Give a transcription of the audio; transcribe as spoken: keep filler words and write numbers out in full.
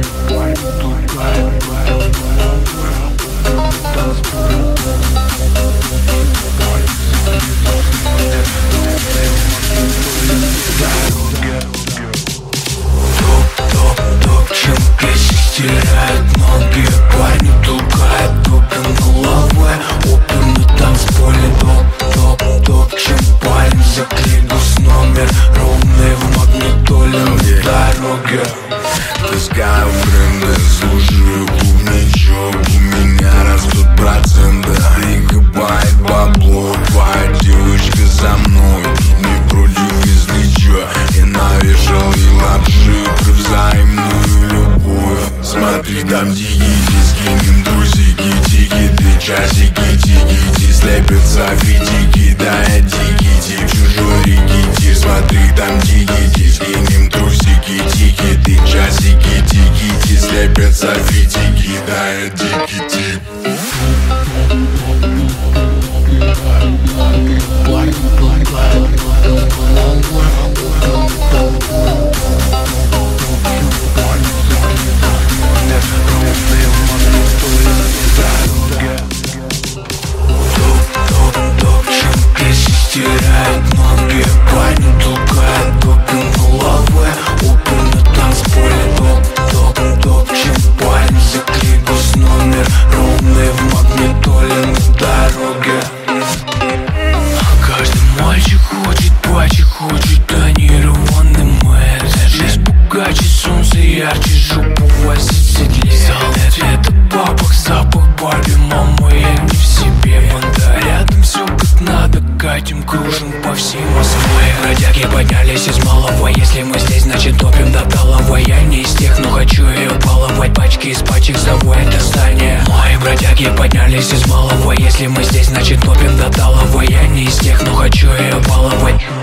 Теряет ноги, парни толкает топим головы. Опер на танцполе, топ, топ, топчем парень за клигус номер. Ровный в магнитоле на дороге. Таскаю бренды, слушаю клубничок. У меня растут проценты, и копает бабло. Твоя девочка за мной, не против, если чё. Я навешал ей лапши про взаимную любовь. Смотри, там дикити, скинем трусики, тики, ты часики, тикити, слепятся фитики, да я дикити, в чужой рикити. Смотри, там дикити, скинем трусики, тики, ты часики, тикити, слепятся фитики, да я дикити. Теряет ноги, парни толкает топим головы. Опер на танцполе, топ, топ, топчем парень за клигус номер. Ровный в магнитоле на дороге. Каждый мальчик хочет пачек, хочет тонированный мэр. Жизнь богаче, солнце ярче, жопу возить седле. Это бабах, запах Барби, мама, я не в себе. Банда рядом, все как надо, катим, кружим по всей Москве. Бродяги поднялись из малого, если мы здесь, значит топим до талого. Я не из тех, но хочу ее баловать. Пачки из пачек заводят до здания. Мои бродяги поднялись из малого, если мы здесь, значит топим до талого. Я не из тех, но хочу ее баловать.